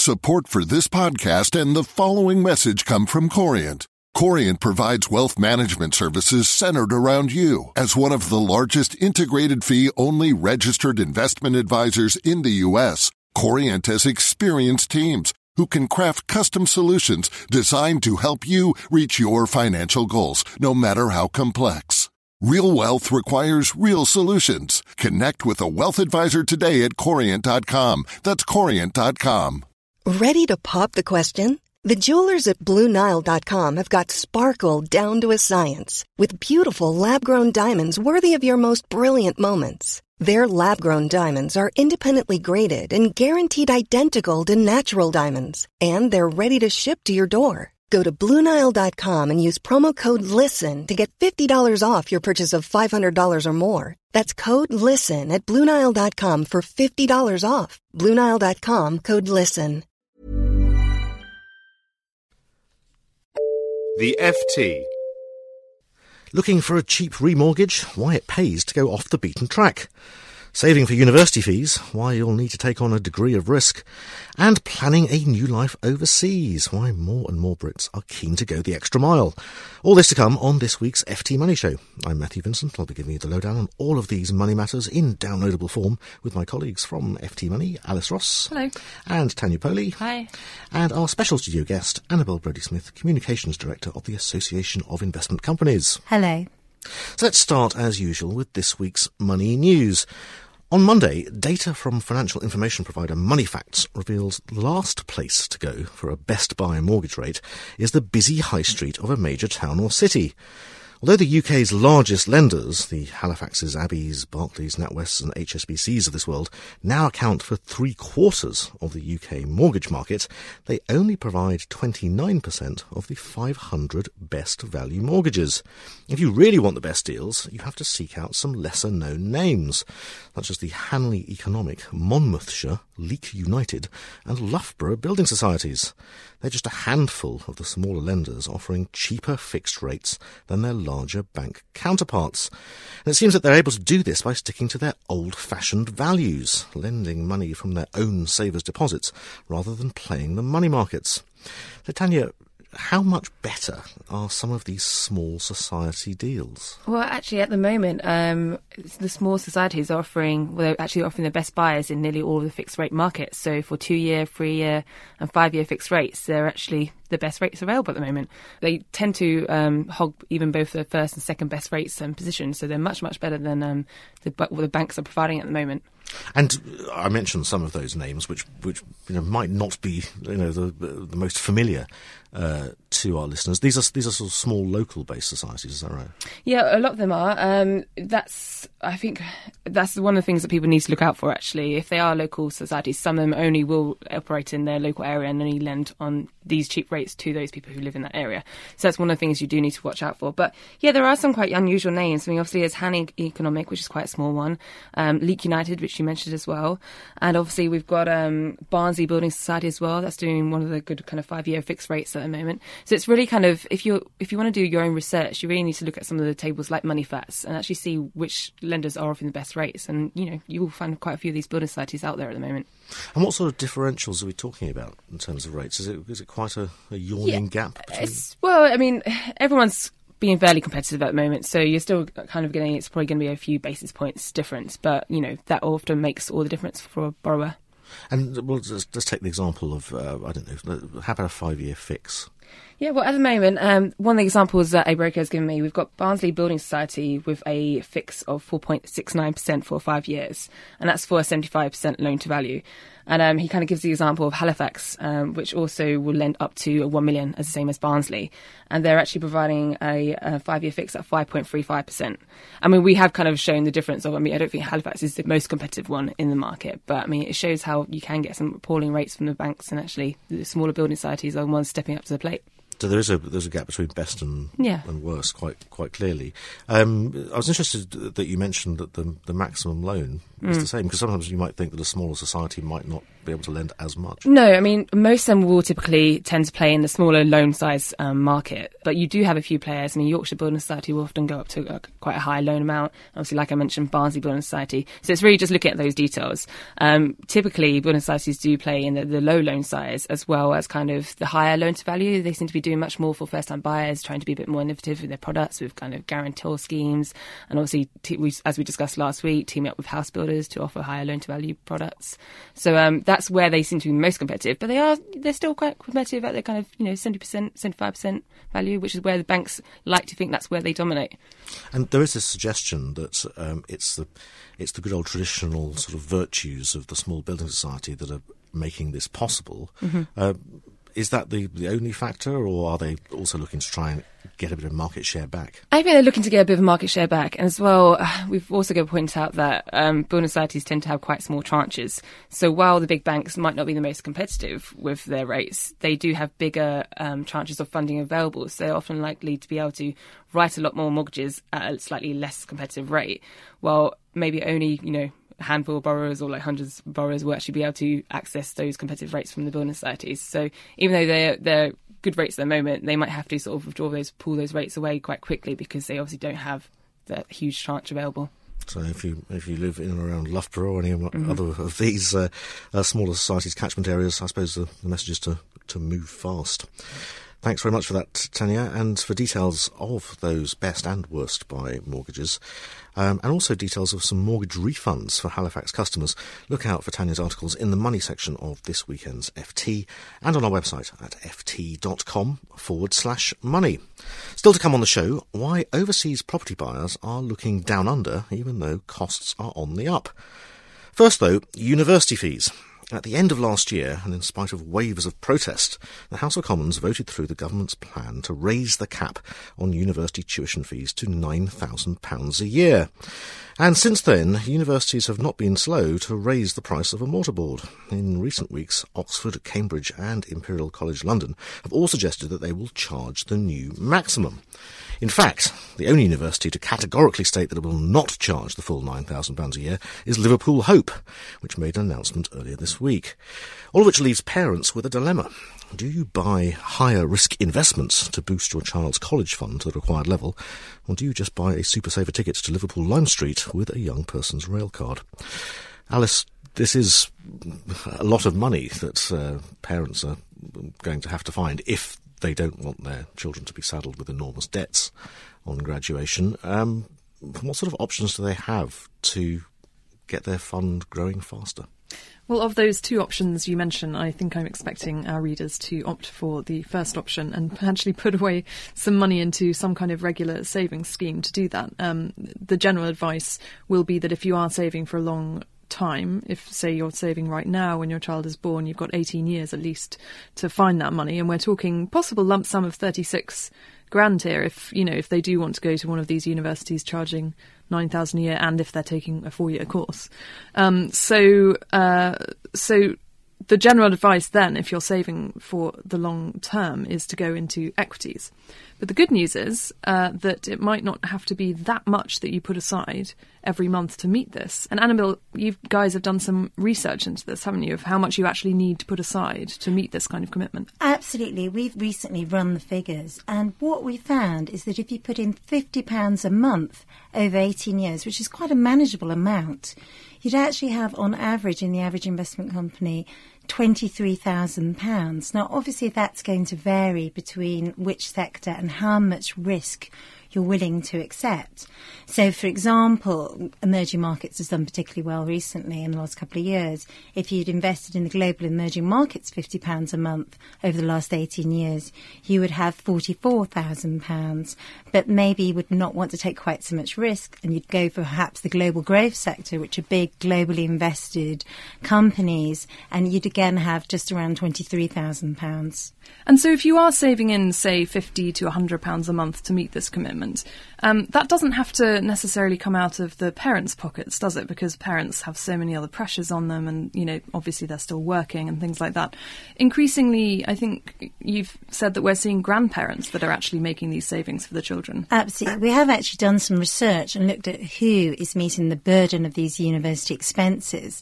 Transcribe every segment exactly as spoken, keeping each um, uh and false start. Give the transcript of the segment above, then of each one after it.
Support for this podcast and the following message come from Corient. Corient provides wealth management services centered around you. As one of the largest integrated fee-only registered investment advisors in the U S, Corient has experienced teams who can craft custom solutions designed to help you reach your financial goals, no matter how complex. Real wealth requires real solutions. Connect with a wealth advisor today at Corient dot com. That's Corient dot com. Ready to pop the question? The jewelers at Blue Nile dot com have got sparkle down to a science with beautiful lab-grown diamonds worthy of your most brilliant moments. Their lab-grown diamonds are independently graded and guaranteed identical to natural diamonds, and they're ready to ship to your door. Go to Blue Nile dot com and use promo code LISTEN to get fifty dollars off your purchase of five hundred dollars or more. That's code LISTEN at Blue Nile dot com for fifty dollars off. Blue Nile dot com, code LISTEN. The F T. Looking for a cheap remortgage? Why, it pays to go off the beaten track. Saving for university fees? Why, you'll need to take on a degree of risk. And planning a new life overseas? Why, more and more Brits are keen to go the extra mile. All this to come on this week's F T Money Show. I'm Matthew Vincent. I'll be giving you the lowdown on all of these money matters in downloadable form with my colleagues from F T Money, Alice Ross. Hello. And Tanya Poley. Hi. And our special studio guest, Annabel Brodie-Smith, Communications Director of the Association of Investment Companies. Hello. So let's start, as usual, with this week's money news. On Monday, data from financial information provider Moneyfacts reveals the last place to go for a best buy mortgage rate is the busy high street of a major town or city. Although the U K's largest lenders, the Halifaxes, Abbeys, Barclays, NatWests and H S B Cs of this world, now account for three quarters of the U K mortgage market, they only provide twenty-nine percent of the five hundred best value mortgages. If you really want the best deals, you have to seek out some lesser known names, such as the Hanley Economic, Monmouthshire, Leek United and Loughborough Building Societies. They're just a handful of the smaller lenders offering cheaper fixed rates than their larger bank counterparts. And it seems that they're able to do this by sticking to their old-fashioned values, lending money from their own savers' deposits rather than playing the money markets. So, Tanya, how much better are some of these small society deals? Well, actually, at the moment, um, the small societies are offering, well, they're actually offering the best buyers in nearly all of the fixed rate markets. So for two-year, three-year and five-year fixed rates, they're actually the best rates available at the moment. They tend to um, hog even both the first and second best rates and positions, so they're much, much better than um, the, what the banks are providing at the moment. And I mentioned some of those names, which which you know might not be you know the the most familiar uh, to our listeners. These are these are sort of small local based societies, is that right? Yeah, a lot of them are. Um, that's I think that's one of the things that people need to look out for. Actually, if they are local societies, some of them only will operate in their local area and only lend on these cheap rates to those people who live in that area. So that's one of the things you do need to watch out for. But yeah, there are some quite unusual names. I mean, obviously there's Hanley Economic, which is quite a small one. Um, Leek United, which you mentioned as well. And obviously we've got um, Barnsley Building Society as well. That's doing one of the good kind of five-year fixed rates at the moment. So it's really kind of, if you if you want to do your own research, you really need to look at some of the tables like Moneyfacts and actually see which lenders are offering the best rates. And, you know, you will find quite a few of these building societies out there at the moment. And what sort of differentials are we talking about in terms of rates? Is it is it quite a, a yawning yeah, gap between? It's, well, I mean, everyone's being fairly competitive at the moment, so you're still kind of getting, it's probably going to be a few basis points difference, but, you know, that often makes all the difference for a borrower. And well, let's, let's take the example of, uh, I don't know, how about a five-year fix? Yeah, well, at the moment, um, one of the examples that a broker has given me, we've got Barnsley Building Society with a fix of four point six nine percent for five years, and that's for a seventy-five percent loan to value. And um, he kind of gives the example of Halifax, um, which also will lend up to one million, as the same as Barnsley. And they're actually providing a, a five-year fix at five point three five percent. I mean, we have kind of shown the difference of, I mean, I don't think Halifax is the most competitive one in the market, but I mean, it shows how you can get some appalling rates from the banks, and actually the smaller building societies are the ones stepping up to the plate. So there is a there's a gap between best and yeah. and worst, quite quite clearly. Um, I was interested that you mentioned that the the maximum loan is mm. the same, because sometimes you might think that a smaller society might not be able to lend as much? No, I mean, most of them will typically tend to play in the smaller loan size um, market, but you do have a few players. I mean, Yorkshire Building Society will often go up to uh, quite a high loan amount. Obviously, like I mentioned, Barnsley Building Society. So it's really just looking at those details. Um, typically, building societies do play in the, the low loan size as well as kind of the higher loan to value. They seem to be doing much more for first-time buyers, trying to be a bit more innovative with their products with kind of guarantor schemes. And obviously, t- we, as we discussed last week, teaming up with house builders to offer higher loan to value products. So um, that's where they seem to be most competitive. But they are they're still quite competitive at their kind of, you know, seventy percent, seventy-five percent value, which is where the banks like to think that's where they dominate. And there is this suggestion that um, it's the it's the good old traditional sort of virtues of the small building society that are making this possible. Mm-hmm. Uh, is that the, the only factor, or are they also looking to try and get a bit of market share back? I think they're looking to get a bit of market share back. And as well, we've also got to point out that um, building societies tend to have quite small tranches. So while the big banks might not be the most competitive with their rates, they do have bigger um, tranches of funding available. So they're often likely to be able to write a lot more mortgages at a slightly less competitive rate, while maybe only, you know, a handful of borrowers or like hundreds of borrowers will actually be able to access those competitive rates from the building societies. So even though they're, they're good rates at the moment, they might have to sort of withdraw those, pull those rates away quite quickly because they obviously don't have that huge tranche available. So if you if you live in and around Loughborough or any mm-hmm. other of these uh, uh, smaller societies' catchment areas, I suppose the, the message is to, to move fast. Thanks very much for that, Tanya, and for details of those best and worst buy mortgages, um, and also details of some mortgage refunds for Halifax customers. Look out for Tanya's articles in the money section of this weekend's F T and on our website at ft.com forward slash money. Still to come on the show, why overseas property buyers are looking down under even though costs are on the up. First, though, university fees. At the end of last year, and in spite of waves of protest, the House of Commons voted through the government's plan to raise the cap on university tuition fees to nine thousand pounds a year. And since then, universities have not been slow to raise the price of a mortarboard. In recent weeks, Oxford, Cambridge and Imperial College London have all suggested that they will charge the new maximum. In fact, the only university to categorically state that it will not charge the full nine thousand pounds a year is Liverpool Hope, which made an announcement earlier this week. All of which leaves parents with a dilemma. Do you buy higher risk investments to boost your child's college fund to the required level, or do you just buy a Super Saver ticket to Liverpool Lime Street with a young person's rail card? Alice, this is a lot of money that uh, parents are going to have to find if they don't want their children to be saddled with enormous debts on graduation. Um, what sort of options do they have to get their fund growing faster? Well, of those two options you mentioned, I think I'm expecting our readers to opt for the first option and potentially put away some money into some kind of regular savings scheme to do that. Um, the general advice will be that if you are saving for a long time, if say you're saving right now when your child is born, you've got eighteen years at least to find that money, and we're talking possible lump sum of thirty-six grand here if you know if they do want to go to one of these universities charging nine thousand a year, and if they're taking a four-year course. Um, so uh, so the general advice then, if you're saving for the long term, is to go into equities. But the good news is uh, that it might not have to be that much that you put aside every month to meet this. And Annabelle, you guys have done some research into this, haven't you, of how much you actually need to put aside to meet this kind of commitment? Absolutely. We've recently run the figures. And what we found is that if you put in fifty pounds a month over eighteen years, which is quite a manageable amount, you'd actually have, on average, in the average investment company, twenty-three thousand pounds. Now, obviously, that's going to vary between which sector and how much risk you're willing to accept. So, for example, emerging markets has done particularly well recently in the last couple of years. If you'd invested in the global emerging markets fifty pounds a month over the last eighteen years, you would have forty-four thousand pounds. But maybe you would not want to take quite so much risk, and you'd go for perhaps the global growth sector, which are big globally invested companies, and you'd again have just around twenty-three thousand pounds. And so if you are saving in, say, fifty to one hundred pounds a month to meet this commitment, um, that doesn't have to necessarily come out of the parents' pockets, does it? Because parents have so many other pressures on them and, you know, obviously they're still working and things like that. Increasingly, I think you've said that we're seeing grandparents that are actually making these savings for the children. Absolutely. We have actually done some research and looked at who is meeting the burden of these university expenses.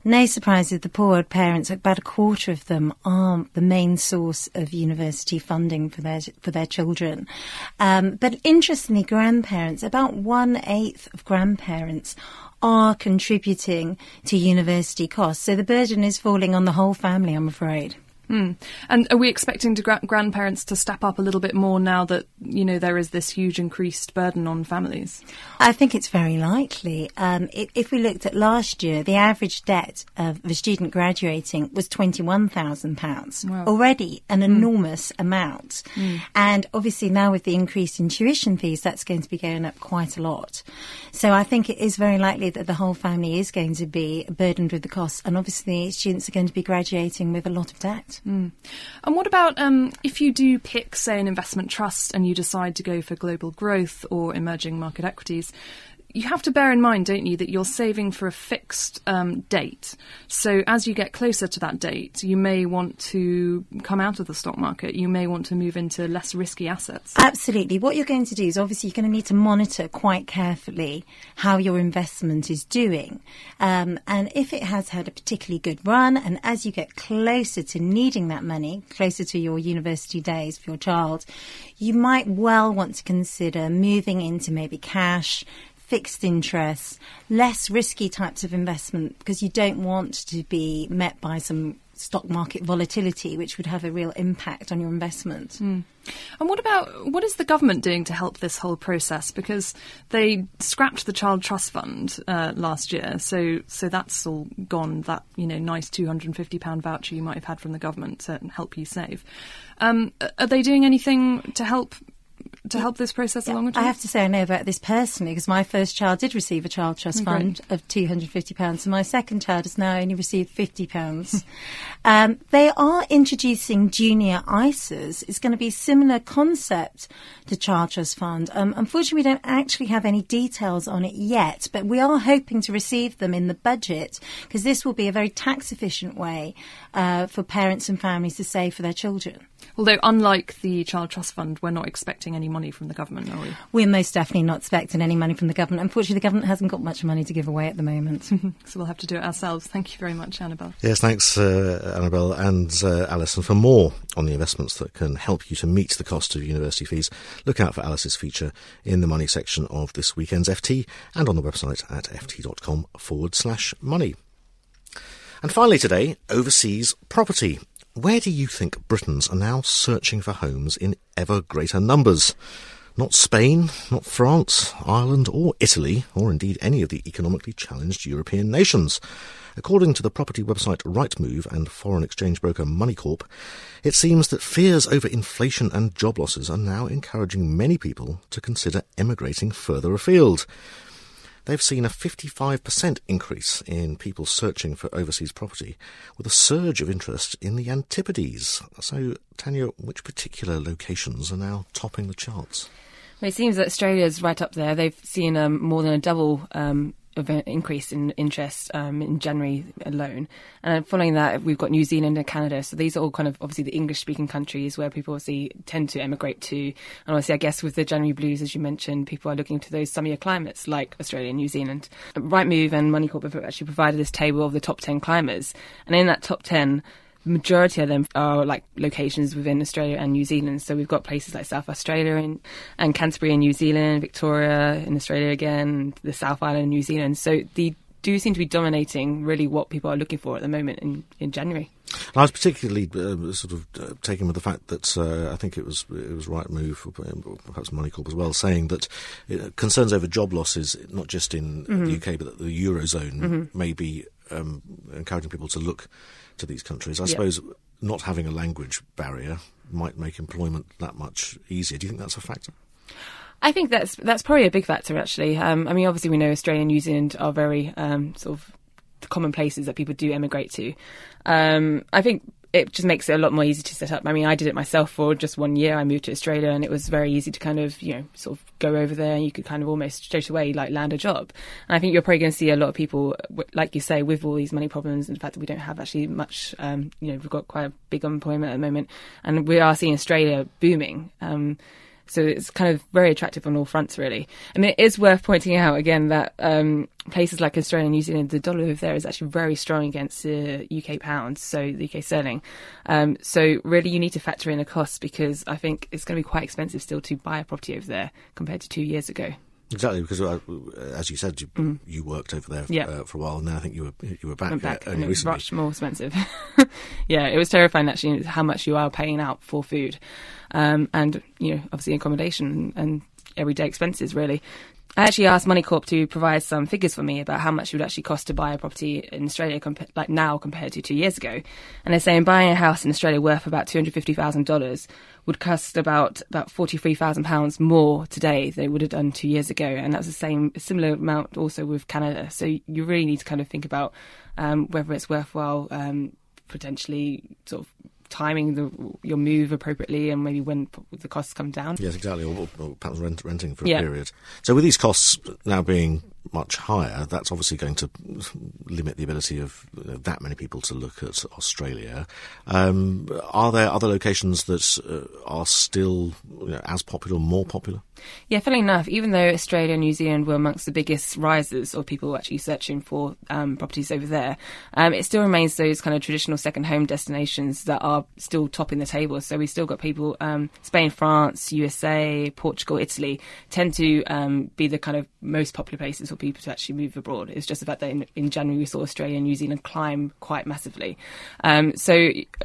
No surprise that the poor parents, about a quarter of them, are the main source of university funding for their for their children. Um, but interestingly, grandparents, about one-eighth of grandparents are contributing to university costs. So the burden is falling on the whole family, I'm afraid. Mm. And are we expecting to gra- grandparents to step up a little bit more now that, you know, there is this huge increased burden on families? I think it's very likely. Um, if, if we looked at last year, the average debt of a student graduating was twenty-one thousand pounds. Wow. Already an mm. enormous amount. Mm. And obviously now with the increase in tuition fees, that's going to be going up quite a lot. So I think it is very likely that the whole family is going to be burdened with the costs. And obviously students are going to be graduating with a lot of debt. Mm. And what about um, if you do pick, say, an investment trust and you decide to go for global growth or emerging market equities? You have to bear in mind, don't you, that you're saving for a fixed um, date. So as you get closer to that date, you may want to come out of the stock market. You may want to move into less risky assets. Absolutely. What you're going to do is obviously you're going to need to monitor quite carefully how your investment is doing. Um, and if it has had a particularly good run, and as you get closer to needing that money, closer to your university days for your child, you might well want to consider moving into maybe cash, fixed interest, less risky types of investment, because you don't want to be met by some stock market volatility, which would have a real impact on your investment. Mm. And what about, what is the government doing to help this whole process? Because they scrapped the Child Trust Fund uh, last year, so so that's all gone, that, you know, nice two hundred fifty pounds voucher you might have had from the government to help you save. Um, are they doing anything to help to help this process yeah, along at all? I have to say I know about this personally, because my first child did receive a child trust oh, fund great. of two hundred fifty pounds, and my second child has now only received fifty pounds. um, they are introducing junior I S As. It's going to be a similar concept to Child Trust Fund. Um, unfortunately, we don't actually have any details on it yet, but we are hoping to receive them in the budget, because this will be a very tax-efficient way uh, for parents and families to save for their children. Although, unlike the Child Trust Fund, we're not expecting any money from the government, are we? We're most definitely not expecting any money from the government. Unfortunately, the government hasn't got much money to give away at the moment. So we'll have to do it ourselves. Thank you very much, Annabelle. Yes, thanks, uh, Annabelle and uh, Alison. For more on the investments that can help you to meet the cost of university fees, look out for Alice's feature in the money section of this weekend's F T and on the website at ft.com forward slash money. And finally today, overseas property. Where do you think Britons are now searching for homes in ever greater numbers? Not Spain, not France, Ireland or Italy, or indeed any of the economically challenged European nations. According to the property website Rightmove and foreign exchange broker Moneycorp, it seems that fears over inflation and job losses are now encouraging many people to consider emigrating further afield. They've seen a fifty-five percent increase in people searching for overseas property, with a surge of interest in the Antipodes. So, Tanya, which particular locations are now topping the charts? Well, it seems that Australia's right up there. They've seen um, more than a double um, event increase in interest um, in January alone. And following that, we've got New Zealand and Canada. So these are all kind of obviously the English-speaking countries where people obviously tend to emigrate to. And obviously, I guess with the January blues, as you mentioned, people are looking to those summier climates like Australia and New Zealand. Rightmove and Moneycorp have actually provided this table of the top ten climates. And in that top ten, the majority of them are like locations within Australia and New Zealand. So we've got places like South Australia and, and Canterbury in New Zealand, Victoria in Australia again, the South Island in New Zealand. So they do seem to be dominating really what people are looking for at the moment in, in January. I was particularly uh, sort of uh, taken with the fact that uh, I think it was it was Rightmove, or perhaps Moneycorp as well, saying that uh, concerns over job losses, not just in mm-hmm. the U K but the Eurozone, mm-hmm. may be um, encouraging people to look to these countries. I yep. suppose not having a language barrier might make employment that much easier. Do you think that's a factor? I think that's that's probably a big factor, actually. Um, I mean, obviously we know Australia and New Zealand are very um, sort of common places that people do emigrate to. Um, I think it just makes it a lot more easy to set up. I mean, I did it myself for just one year. I moved to Australia and it was very easy to kind of, you know, sort of go over there and you could kind of almost straight away like land a job. And I think you're probably going to see a lot of people, like you say, with all these money problems and the fact that we don't have actually much, um, you know, we've got quite a big unemployment at the moment and we are seeing Australia booming. Um, So it's kind of very attractive on all fronts, really. I mean, it is worth pointing out, again, that um, places like Australia and New Zealand, the dollar over there is actually very strong against the U K pound, so the U K sterling. Um, so really you need to factor in the costs, because I think it's going to be quite expensive still to buy a property over there compared to two years ago. Exactly, because uh, as you said, you, mm. you worked over there yeah. uh, for a while, and then I think you were you were back, Went back uh, only and it was recently. much more expensive. Yeah, it was terrifying actually how much you are paying out for food, um, and you know obviously accommodation and, and everyday expenses really. I actually asked Moneycorp to provide some figures for me about how much it would actually cost to buy a property in Australia, compa- like now compared to two years ago. And they're saying buying a house in Australia worth about two hundred fifty thousand dollars would cost about about forty-three thousand pounds more today than it would have done two years ago. And that's the same, similar amount also with Canada. So you really need to kind of think about um, whether it's worthwhile um, potentially sort of timing the, your move appropriately, and maybe when the costs come down. Yes, exactly, or, or perhaps rent, renting for a yeah. period. So with these costs now being much higher, that's obviously going to limit the ability of you know, that many people to look at Australia. Um, are there other locations that uh, are still you know, as popular, more popular? Yeah, funnily enough, even though Australia and New Zealand were amongst the biggest risers of people actually searching for um, properties over there, um, it still remains those kind of traditional second home destinations that are still topping the table. So we've still got people, um, Spain, France, U S A, Portugal, Italy, tend to um, be the kind of most popular places for people to actually move abroad. It's just the fact that in, in January we saw Australia and New Zealand climb quite massively. Um, so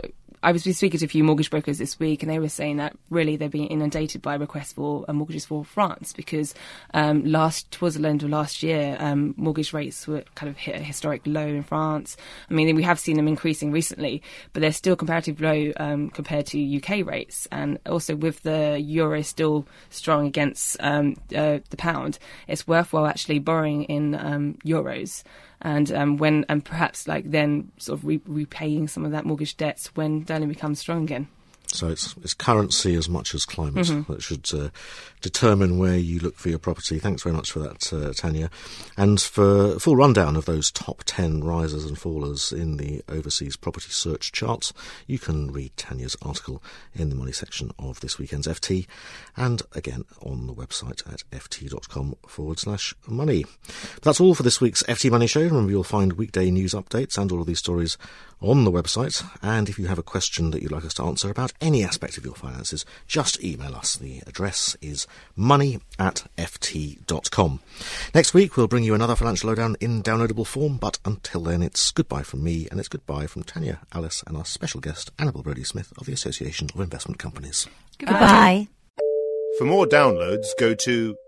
I was speaking to a few mortgage brokers this week, and they were saying that really they're being inundated by requests for uh, mortgages for France, because um, last towards the end of last year, um, mortgage rates were kind of hit a historic low in France. I mean, we have seen them increasing recently, but they're still comparatively low um, compared to U K rates. And also with the euro still strong against um, uh, the pound, it's worthwhile actually borrowing in um, euros. And um, when and perhaps like then sort of re- repaying some of that mortgage debts when sterling becomes strong again. So it's it's currency as much as climate mm-hmm. that should uh, determine where you look for your property. Thanks very much for that, uh, Tanya. And for a full rundown of those top ten risers and fallers in the overseas property search charts, you can read Tanya's article in the money section of this weekend's F T, and again on the website at ft.com forward slash money. But that's all for this week's F T Money Show. Remember, you'll find weekday news updates and all of these stories on the website. And if you have a question that you'd like us to answer about any aspect of your finances, just email us. The address is money at ft dot com. Next week, we'll bring you another financial lowdown in downloadable form, but until then, it's goodbye from me, and it's goodbye from Tanya, Alice, and our special guest, Annabel Brodie-Smith of the Association of Investment Companies. Goodbye. For more downloads, go to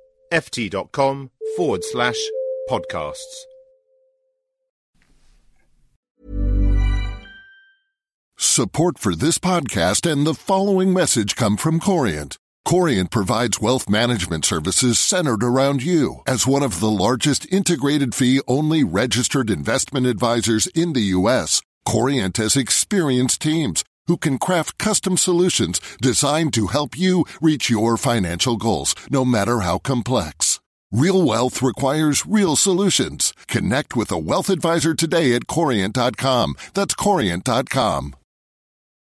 ft.com forward slash podcasts. Support for this podcast and the following message come from Corient. Corient provides wealth management services centered around you. As one of the largest integrated fee-only registered investment advisors in the U S, Corient has experienced teams who can craft custom solutions designed to help you reach your financial goals, no matter how complex. Real wealth requires real solutions. Connect with a wealth advisor today at Corient dot com. That's Corient dot com.